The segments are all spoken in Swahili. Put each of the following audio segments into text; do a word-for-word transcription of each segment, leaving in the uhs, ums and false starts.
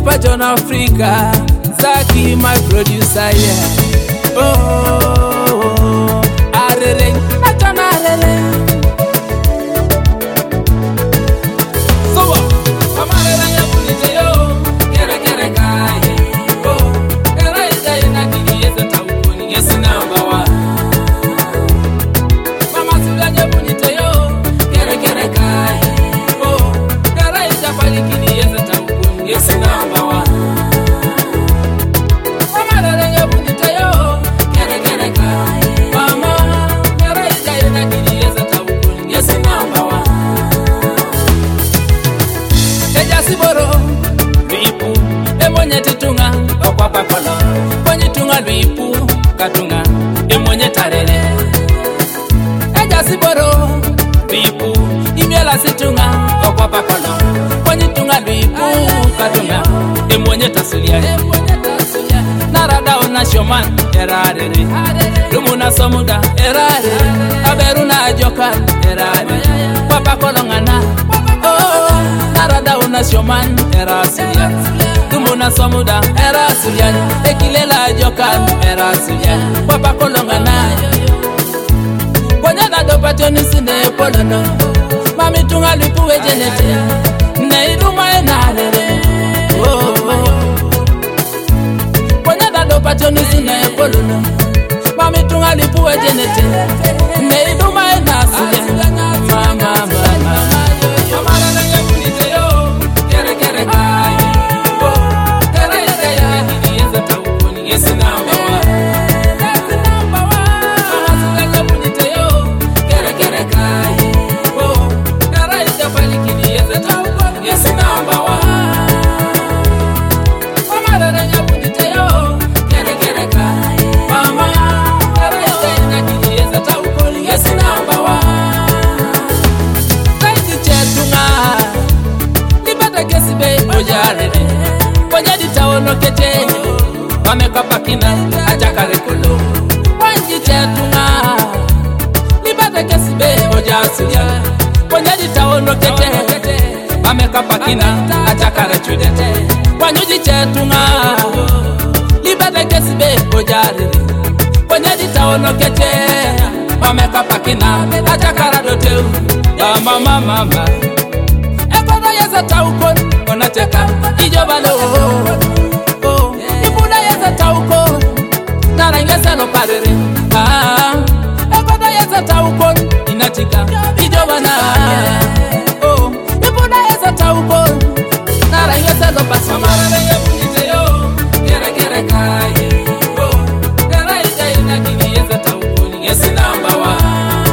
Papa John Africa, Zaki my producer, yeah. Oh, arere, John arere. So what? Come arere ya bunite yo, kere kere kai. Oh, kere ida ina kini yesa taukoni, yesi number one. Mama sula ya bunite yo, kere kere kai. Oh, kere ida pali kini yesa taukoni, yesi number one. Katunga emonye tarere eja siboro bipu imiela situnga okwa pakono kwenye tunga bipu katunga emonye tasulia emonye tasulia narada ona shoman erarere rumuna somuda erarere aberuna joka erarere papa kolongana oh narada ona shoman erasulia Dumuna somuda era suliani ekilela jokan era suliani papa kolongana kwanyana do patoni sine polono mami tunga lipuwe jenete neiruma enarere oh kwanyana do patoni sine polono mami tunga lipuwe jenete neiruma enasuliani mama mama mama na bunite yo kere kere kai. Yes, number one. That's the number one. Mama sula bunite yo, kere kere kai. Oh, kara ida palikini yes number. Yes, number one. Mama dada bunite yo, kere kere kai. Mama, kara ida ina kini yes number. Yes, number one. Kaiti chetunga, libata kesibe ojarere. Kwanya ditawono kete. Wameka pakina ajakare kolo wanji chetunga libata kesibe ojasulia wanyaji taono kete wameka pakina ajakare chudete wanyuji chetunga libata kesibe ojare wanyaji taono kete wameka pakina ajakara dote mama mama mama ekono yesa taukon onateka ijobalo tauko nara ingesa no parere ah ekoda yesa tauko inatika ijobana oh ibuda yesa tauko nara ingesa no pasamara ya bunite yo kere kere kai oh kara ida ina kini yesa tauko ni yesa number one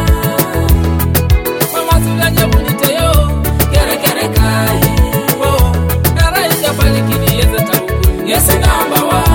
mama sula ya bunite yo kere kere kai oh kara ida pali kini yesa tauko ni yesa number one.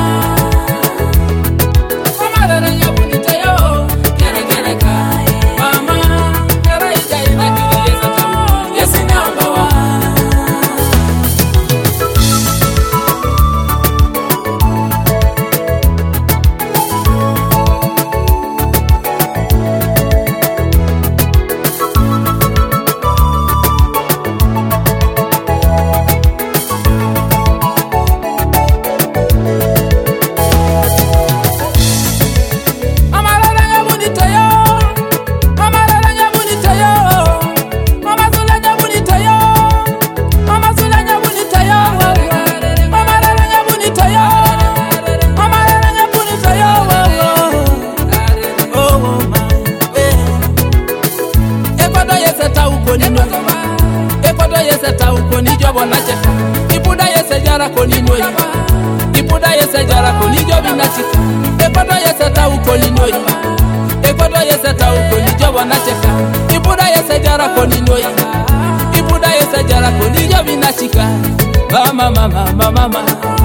Ipuda yesa jara koni jobi nachika ekodo yesa tau koni noi ekodo yesa tau koni jobi nachika ipuda yesa jara koni noi ipuda yesa jara koni jobi nachika mama mama mama mama